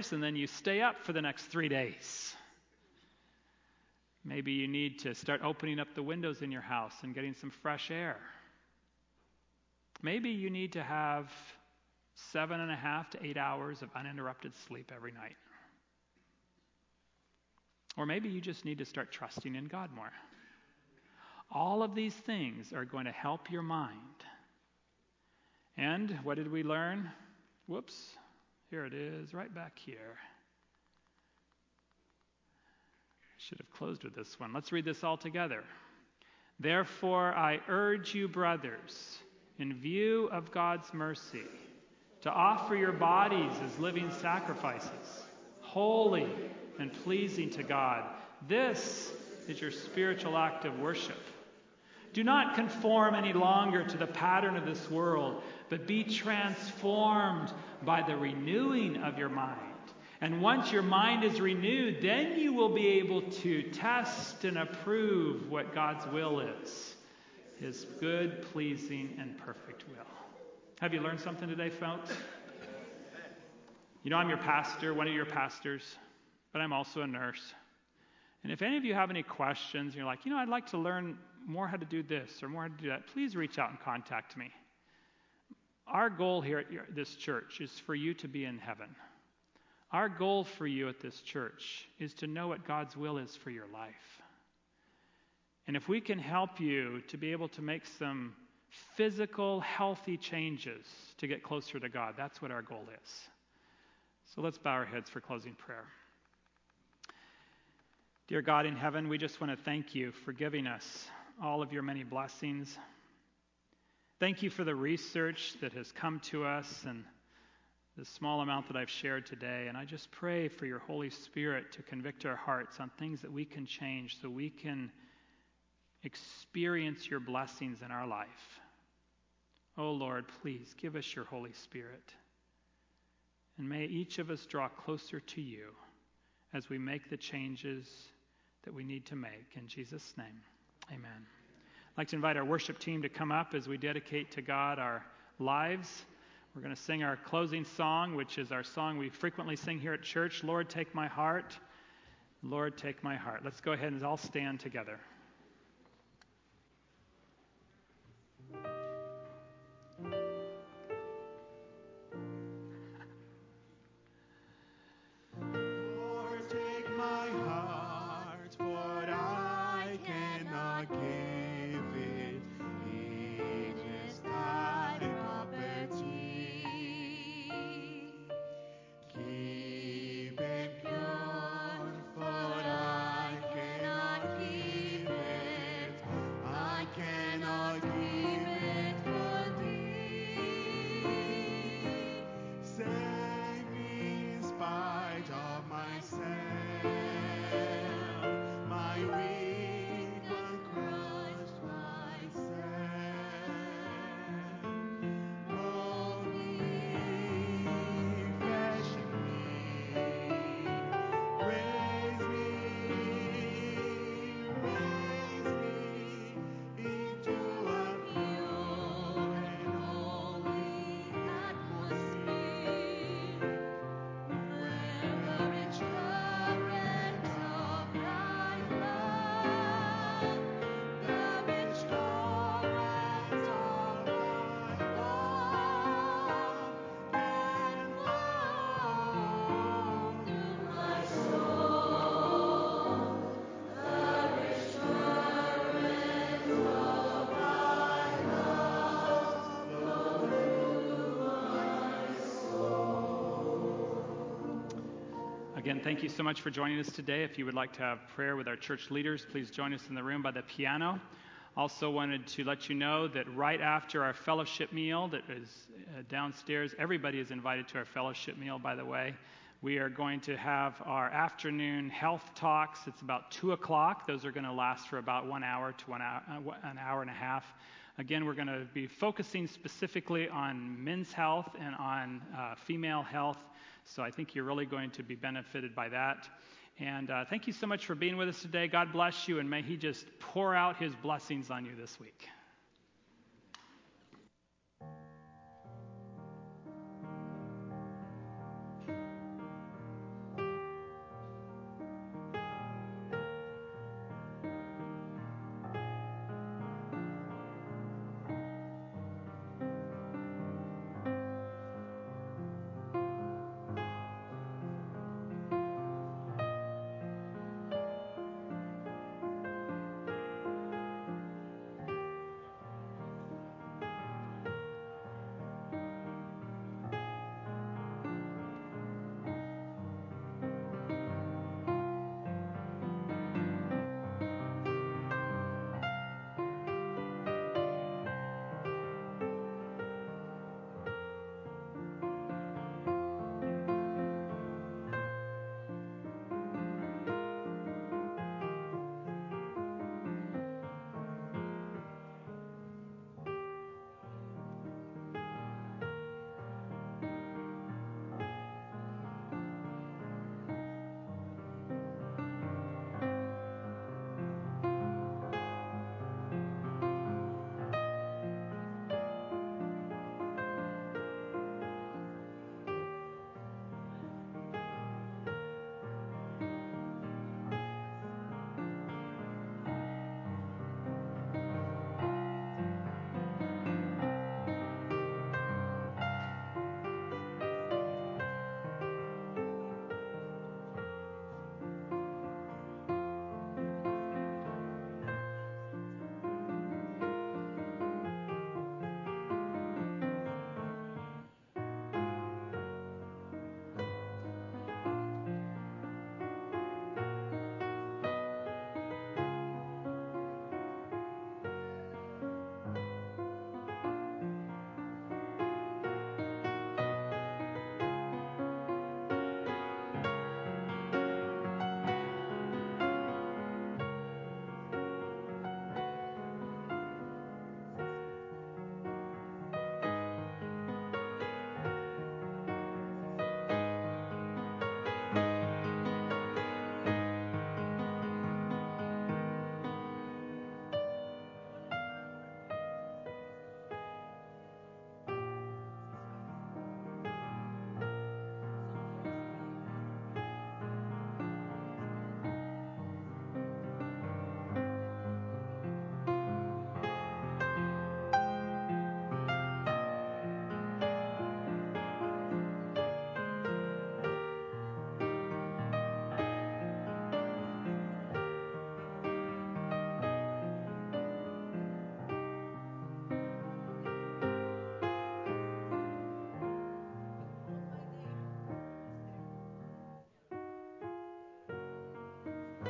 hours and then you stay up for the next 3 days. Maybe you need to start opening up the windows in your house and getting some fresh air. Maybe you need to have 7.5 to 8 hours of uninterrupted sleep every night. Or maybe you just need to start trusting in God more. All of these things are going to help your mind. And what did we learn? Whoops, here it is, right back here. Should have closed with this one. Let's read this all together. Therefore, I urge you, brothers, in view of God's mercy, to offer your bodies as living sacrifices, holy and pleasing to God. This is your spiritual act of worship. Do not conform any longer to the pattern of this world, but be transformed by the renewing of your mind. And once your mind is renewed, then you will be able to test and approve what God's will is, His good, pleasing, and perfect will. Have you learned something today, folks? You know, I'm your pastor, one of your pastors, but I'm also a nurse. And if any of you have any questions, you're like, I'd like to learn more how to do this or more how to do that, please reach out and contact me. Our goal here at this church is for you to be in heaven. Our goal for you at this church is to know what God's will is for your life. And if we can help you to be able to make some physical, healthy changes to get closer to God, that's what our goal is. So let's bow our heads for closing prayer. Dear God in heaven, we just want to thank you for giving us all of your many blessings. Thank you for the research that has come to us and the small amount that I've shared today. And I just pray for your Holy Spirit to convict our hearts on things that we can change so we can experience your blessings in our life. Oh Lord, please give us your Holy Spirit. And may each of us draw closer to you as we make the changes that we need to make. In Jesus' name, amen. I'd like to invite our worship team to come up as we dedicate to God our lives. We're going to sing our closing song, which is our song we frequently sing here at church, Lord, Take My Heart. Lord, take my heart. Let's go ahead and all stand together. Again, thank you so much for joining us today. If you would like to have prayer with our church leaders, please join us in the room by the piano. Also wanted to let you know that right after our fellowship meal that is downstairs, everybody is invited to our fellowship meal, by the way. We are going to have our afternoon health talks. It's about 2 o'clock. Those are going to last for about 1 hour to an hour and a half. Again, we're going to be focusing specifically on men's health and on female health. So I think you're really going to be benefited by that. And thank you so much for being with us today. God bless you, and may He just pour out His blessings on you this week.